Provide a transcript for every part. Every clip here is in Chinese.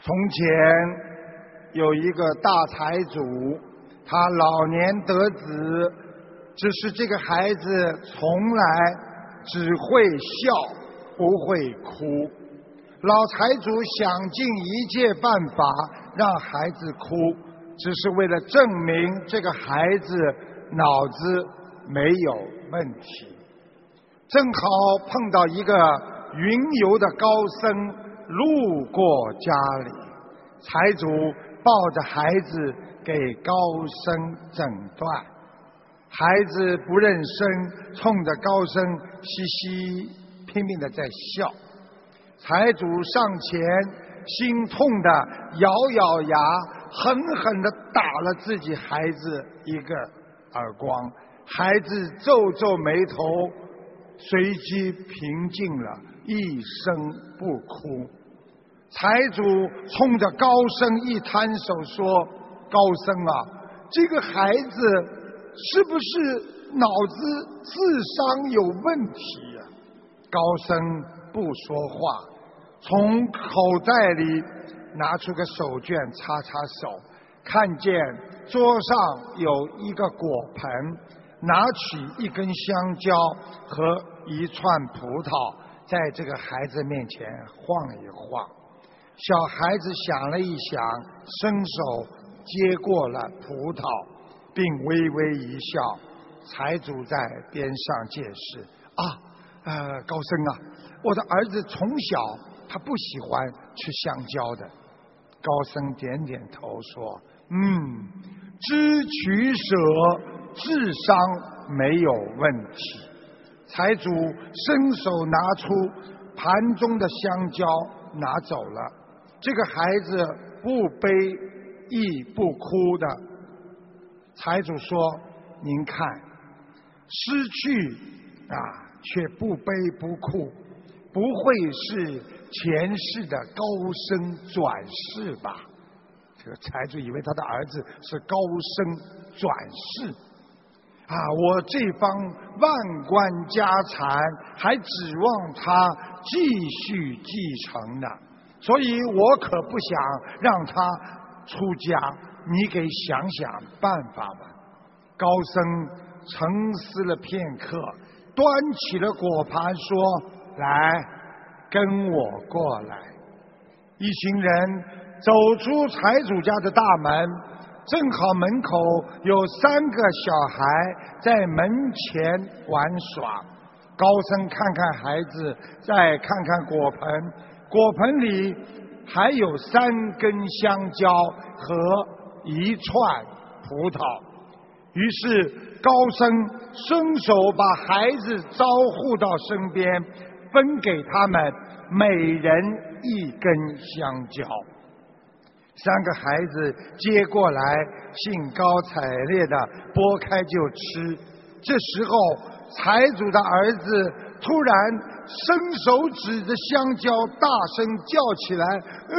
从前有一个大财主，他老年得子，只是这个孩子从来只会笑，不会哭。老财主想尽一切办法让孩子哭，只是为了证明这个孩子脑子没有问题。正好碰到一个云游的高僧路过家里，财主抱着孩子给高僧诊断，孩子不认生，冲着高僧嘻嘻拼命的在笑。财主上前心痛的咬咬牙，狠狠的打了自己孩子一个耳光，孩子皱皱眉头，随即平静了，一声不哭。财主冲着高僧一摊手说：高僧啊，这个孩子是不是脑子智商有问题呀？高僧不说话，从口袋里拿出个手绢擦擦手，看见桌上有一个果盆，拿起一根香蕉和一串葡萄，在这个孩子面前晃一晃。小孩子想了一想，伸手接过了葡萄，并微微一笑。财主在边上解释：高僧啊，我的儿子从小他不喜欢吃香蕉的。高僧点点头说：知取舍，智商没有问题。财主伸手拿出盘中的香蕉拿走了。这个孩子不悲亦不哭的。财主说：您看，失去却不悲不哭，不会是前世的高僧转世吧？这个财主以为他的儿子是高僧转世我这方万贯家产还指望他继续继承呢，所以我可不想让他出家，你给想想办法吧。高僧沉思了片刻，端起了果盘说：来，跟我过来。一行人走出财主家的大门，正好门口有3个小孩在门前玩耍。高僧看看孩子，再看看果盆，果盆里还有3根香蕉和一串葡萄。于是高僧伸手把孩子招呼到身边，分给他们每人1根香蕉。3个孩子接过来，兴高采烈地剥开就吃。这时候财主的儿子突然伸手指着香蕉大声叫起来：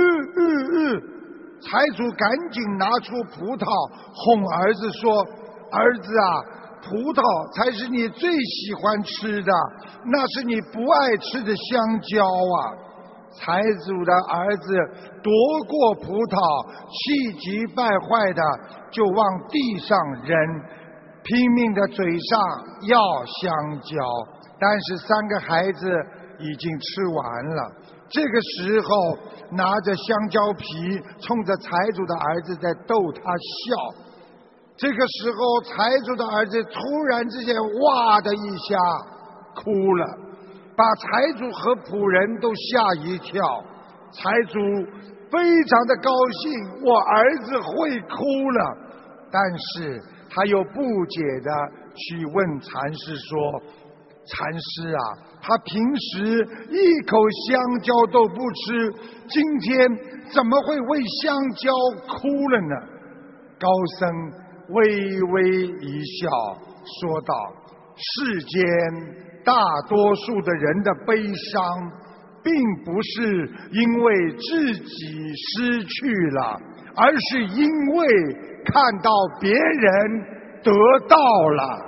财主赶紧拿出葡萄哄儿子说：儿子啊，葡萄才是你最喜欢吃的，那是你不爱吃的香蕉啊。财主的儿子夺过葡萄，气急败坏的就往地上扔，拼命的嘴上要香蕉，但是3个孩子已经吃完了。这个时候拿着香蕉皮冲着财主的儿子在逗他笑。这个时候财主的儿子突然之间哇的一下哭了，把财主和仆人都吓一跳。财主非常的高兴，我儿子会哭了，但是他又不解的去问禅师说：禅师啊，他平时一口香蕉都不吃，今天怎么会为香蕉哭了呢？高僧微微一笑说道：世间大多数的人的悲伤并不是因为自己失去了，而是因为看到别人得到了。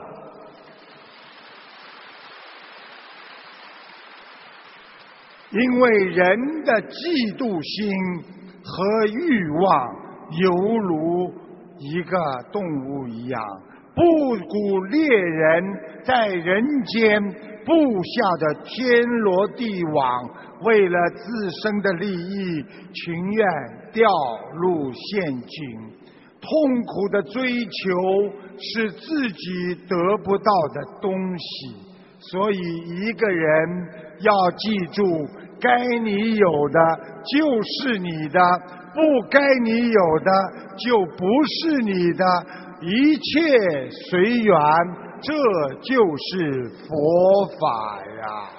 因为人的嫉妒心和欲望犹如一个动物一样，不顾猎人在人间布下的天罗地网，为了自身的利益，情愿掉入陷阱。痛苦的追求是自己得不到的东西，所以一个人要记住，该你有的就是你的，不该你有的就不是你的，一切随缘，这就是佛法呀。